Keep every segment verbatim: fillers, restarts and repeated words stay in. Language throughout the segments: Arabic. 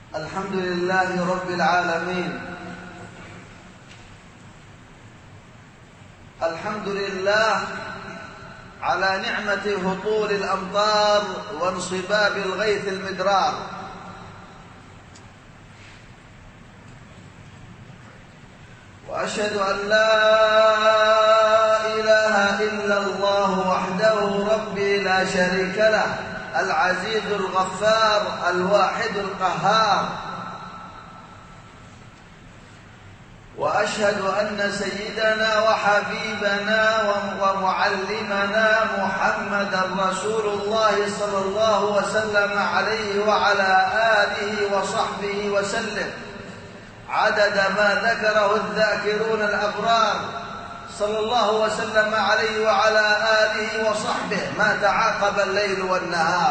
الحمد لله رب العالمين. الحمد لله على نعمة هطول الأمطار وانصباب الغيث المدرار، وأشهد أن لا إله إلا الله وحده ربي لا شريك له، العزيز الغفار الواحد القهار. وأشهد أن سيدنا وحبيبنا ومعلمنا محمدا رسول الله صلى الله وسلم عليه وعلى آله وصحبه وسلم عدد ما ذكره الذاكرون الأبرار، صلى الله وسلم عليه وعلى آله وصحبه ما تعاقب الليل والنهار.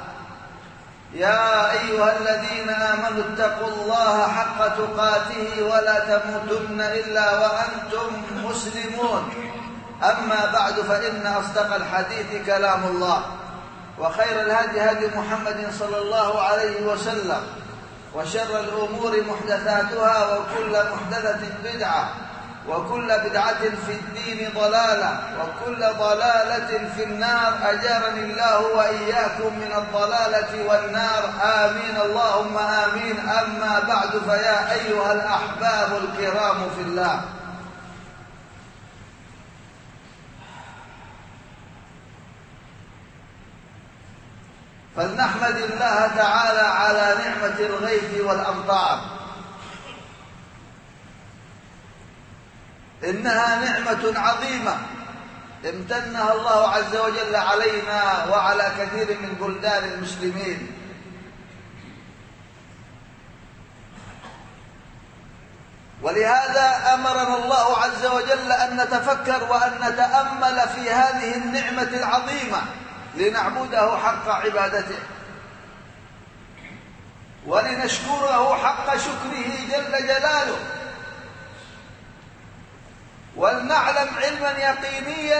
يا أيها الذين آمنوا اتقوا الله حق تقاته ولا تموتن إلا وأنتم مسلمون. أما بعد، فإن أصدق الحديث كلام الله، وخير الهدي هدي محمد صلى الله عليه وسلم، وشر الأمور محدثاتها، وكل محدثة بدعة، وكل بدعة في الدين ضلالة، وكل ضلالة في النار. أجارني الله وإياكم من الضلالة والنار، آمين اللهم آمين. أما بعد، فيا أيها الأحباب الكرام في الله، فلنحمد الله تعالى على نعمة الغيث والأمطار. إنها نعمة عظيمة امتنها الله عز وجل علينا وعلى كثير من بلدان المسلمين. ولهذا أمرنا الله عز وجل أن نتفكر وأن نتأمل في هذه النعمة العظيمة لنعبده حق عبادته، ولنشكره حق شكره جل جلاله، ولنعلم علما يقينيا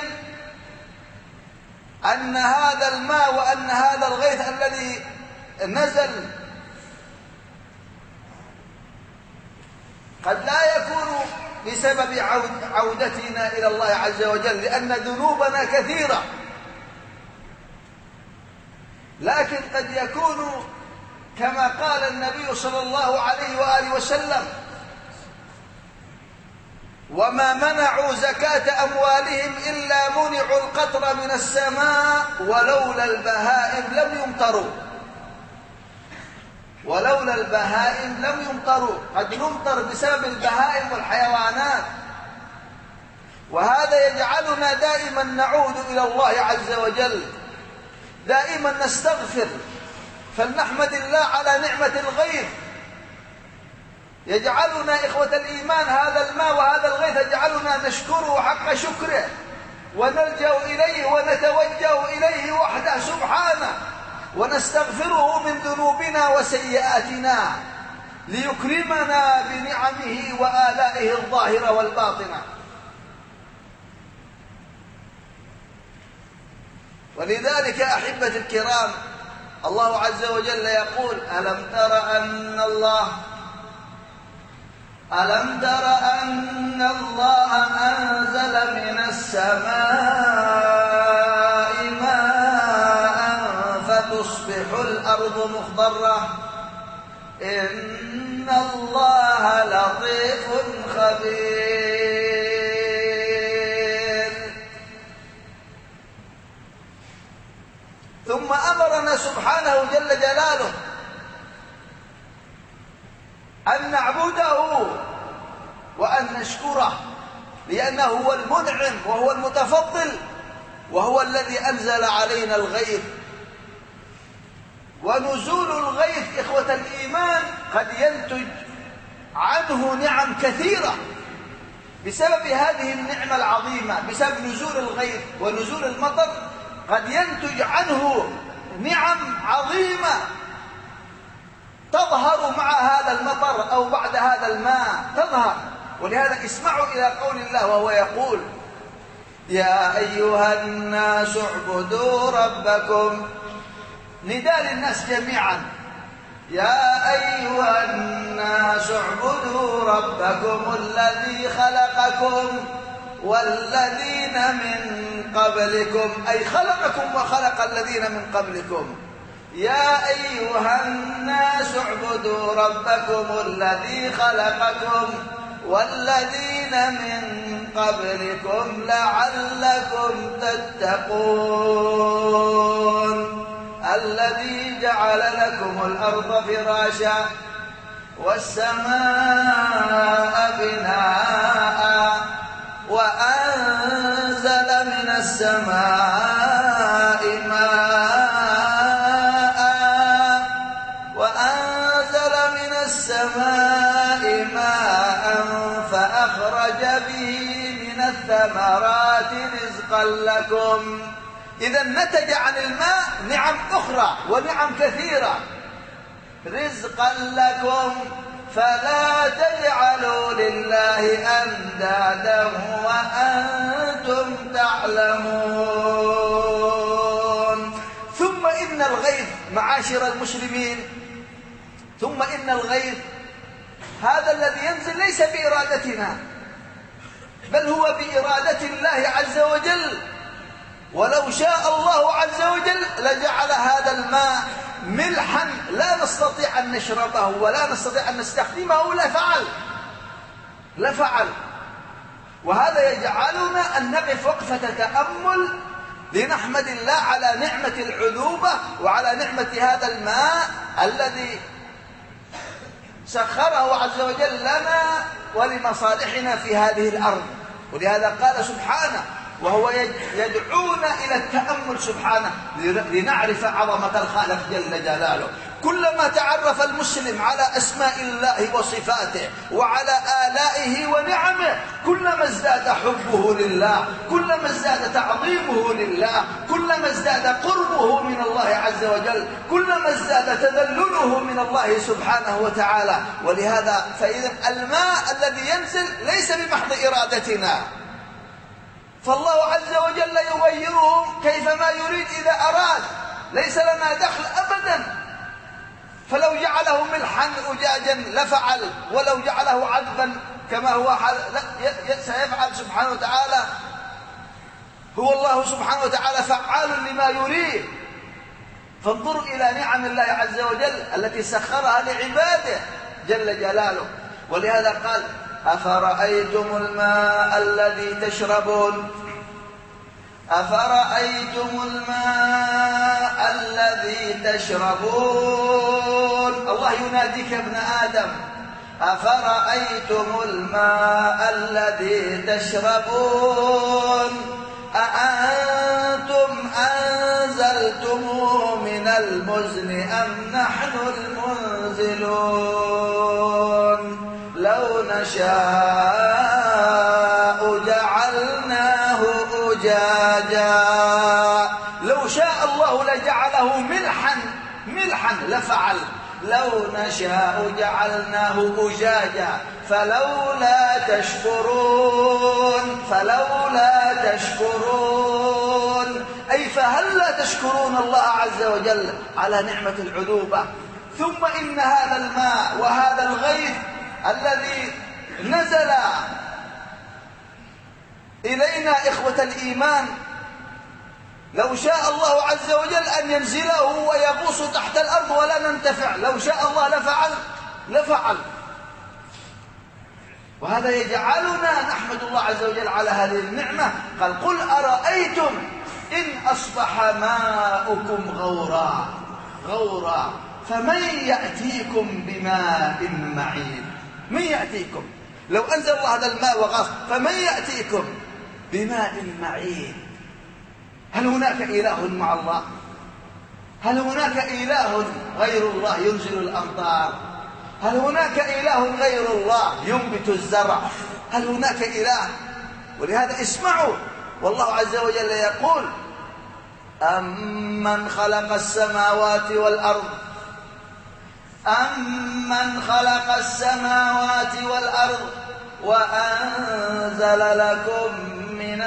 أن هذا الماء وأن هذا الغيث الذي نزل قد لا يكون بسبب عودتنا إلى الله عز وجل، لأن ذنوبنا كثيرة، لكن قد يكون كما قال النبي صلى الله عليه وآله وسلم: وما منعوا زكاة أموالهم إلا منعوا القطر من السماء ولولا البهائم لم يمطروا. ولولا البهائم لم يمطروا. قد نمطر بسبب البهائم والحيوانات، وهذا يجعلنا دائما نعود إلى الله عز وجل، دائما نستغفر. فلنحمد الله على نعمة الغيث، يجعلنا إخوة الإيمان هذا الماء وهذا الغيث يجعلنا نشكره حق شكره، ونلجأ إليه ونتوجه إليه وحده سبحانه، ونستغفره من ذنوبنا وسيئاتنا ليكرمنا بنعمه وآلائه الظاهرة والباطنة. ولذلك أحبتي الكرام، الله عز وجل يقول: ألم تر أن الله ألم تر أن الله أنزل من السماء ماء فتصبح الأرض مخضرة إن الله لطيف خبير. ثم أمرنا سبحانه جل جلاله أن نعبده وأن نشكره، لأنه هو المنعم وهو المتفضل، وهو الذي أنزل علينا الغيث. ونزول الغيث إخوة الإيمان قد ينتج عنه نعم كثيرة بسبب هذه النعمة العظيمة. بسبب نزول الغيث ونزول المطر قد ينتج عنه نعم عظيمة تظهر مع هذا المطر أو بعد هذا الماء تظهر. ولهذا اسمعوا إلى قول الله وهو يقول: يا أيها الناس اعبدوا ربكم. نداء للناس جميعا، يا أيها الناس اعبدوا ربكم الذي خلقكم والذين من قبلكم، أي خلقكم وخلق الذين من قبلكم. يا أيها الناس اعبدوا ربكم الذي خلقكم والذين من قبلكم لعلكم تتقون. الذي جعل لكم الأرض فراشا والسماء بناء وأنزل من السماء ماء وأنزل من السماء ماء فأخرج به من الثمرات رزقا لكم. إذا نتج عن الماء نعم أخرى ونعم كثيرة. رزقا لكم فلا تجعلوا لله أندادا وأنتم تعلمون. ثم إن الغيث معاشر المسلمين، ثم إن الغيث هذا الذي ينزل ليس بإرادتنا بل هو بإرادة الله عز وجل. ولو شاء الله عز وجل لجعل هذا الماء ملحا لا نستطيع أن نشربه ولا نستطيع أن نستخدمه لفعل لفعل وهذا يجعلنا أن نقف وقفة تأمل لنحمد الله على نعمة العذوبة وعلى نعمة هذا الماء الذي سخره عز وجل لنا ولمصالحنا في هذه الأرض. ولهذا قال سبحانه وهو يدعونا إلى التأمل سبحانه لنعرف عظمة الخالق جل جلاله. كلما تعرف المسلم على أسماء الله وصفاته وعلى آلائه ونعمه كلما ازداد حبه لله، كلما ازداد تعظيمه لله، كلما ازداد قربه من الله عز وجل، كلما ازداد تذلله من الله سبحانه وتعالى. ولهذا فإذا الماء الذي ينزل ليس بمحض إرادتنا، فالله عز وجل يغيره كيفما يريد إذا أراد، ليس لنا دخل أبدا. فلو جعله ملحا أجاجا لفعل، ولو جعله عذبا كما هو سيفعل سبحانه وتعالى. هو الله سبحانه وتعالى فعال لما يريد. فانظروا إلى نعم الله عز وجل التي سخرها لعباده جل جلاله. ولهذا قال أفرأيتم الماء الذي تشربون أفرأيتم الماء الذي تشربون. الله يناديك ابن آدم أفرأيتم الماء الذي تشربون أأنتم أنزلتموه من المزن أم نحن المنزلون لو نشاء جعلناه أجاجا. لو شاء الله لجعله ملحا ملحا لفعل. لو نشاء جعلناه أجاجا فلولا تشكرون فلولا تشكرون أي فهل لا تشكرون الله عز وجل على نعمة العذوبة. ثم إن هذا الماء وهذا الغيث الذي نزل إلينا إخوة الإيمان لو شاء الله عز وجل أن ينزله ويغوص تحت الأرض ولا ننتفع، لو شاء الله لفعل لفعل وهذا يجعلنا نحمد الله عز وجل على هذه النعمة. قال قل أرأيتم إن أصبح ماؤكم غورا غورا فمن يأتيكم بماء معين. من يأتيكم لو أنزل الله هذا الماء وغاص فمن يأتيكم بماء معين. هل هناك إله مع الله؟ هل هناك إله غير الله ينزل الأمطار؟ هل هناك إله غير الله ينبت الزرع؟ هل هناك إله؟ ولهذا اسمعوا والله عز وجل يقول أمن خلق السماوات والأرض أمن خلق السماوات والأرض وأنزل لكم من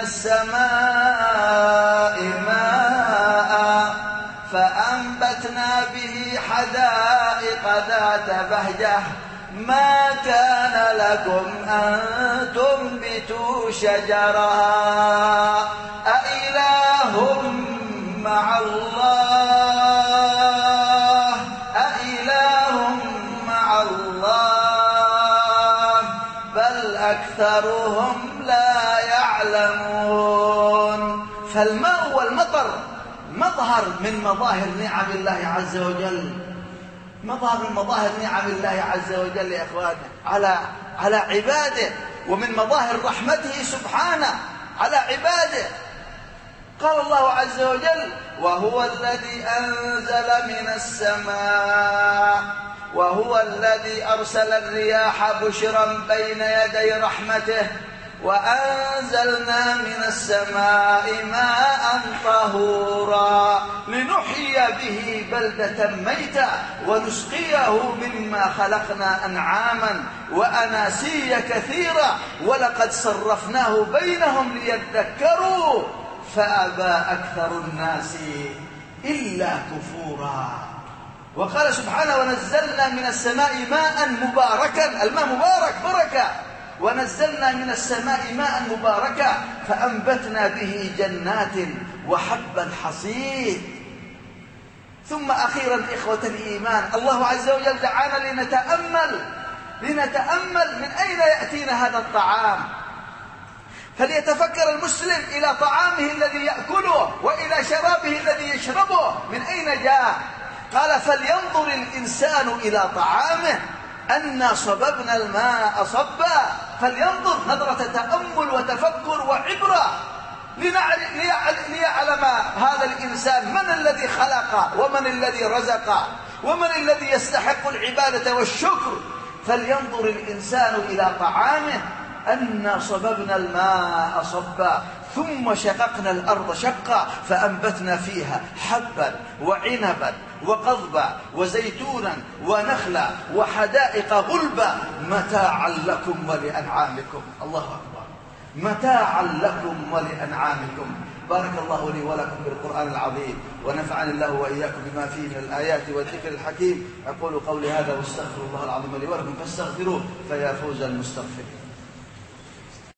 السماء ماء فأنبتنا به حدائق حدائق ذات بهجة ما كان لكم أن تنبتوا شجرها أإله مع الله أإله مع الله بل أكثرهم لا يعلمون. فالماء والمطر مظهر من مظاهر نعم الله عز وجل، مظهر من مظاهر نعم الله عز وجل يا إخواننا على على عباده، ومن مظاهر رحمته سبحانه على عباده. قال الله عز وجل: وهو الذي أنزل من السماء وهو الذي أرسل الرياح بشرا بين يدي رحمته وأنزلنا من السماء ماء طهورا لنحيي به بلدة ميتا ونسقيه مما خلقنا أنعاما وأناسيا كثيرا ولقد صرفناه بينهم ليذكروا فأبى أكثر الناس إلا كفورا. وقال سبحانه: ونزلنا من السماء ماء مباركا، الماء مبارك بركة، ونزلنا من السماء ماء مباركا فأنبتنا به جنات وحب الحصيد. ثم أخيرا إخوة الإيمان، الله عز وجل دعانا لنتأمل لنتأمل من أين يأتينا هذا الطعام، فليتفكر المسلم إلى طعامه الذي يأكله وإلى شرابه الذي يشربه من أين جاء. قال: فلينظر الإنسان إلى طعامه أنا صببنا الماء صبا. فلينظر نظرة تأمل وتفكر وعبرة ليعلم هذا الإنسان من الذي خلق ومن الذي رزق ومن الذي يستحق العبادة والشكر. فلينظر الإنسان إلى طعامه أنا صببنا الماء صبا ثم شققنا الأرض شقا فأنبتنا فيها حبا وعنبا وقضبا وزيتونا ونخلا وحدائق غلبا متاعا لكم ولأنعامكم. الله أكبر، متاعا لكم ولأنعامكم. بارك الله لي ولكم بالقرآن العظيم ونفعني الله وإياكم بما فيه من الآيات والذكر الحكيم. أقول قولي هذا واستغفر الله العظيم لي ولكم فاستغفروه فيا فوز المستغفرين.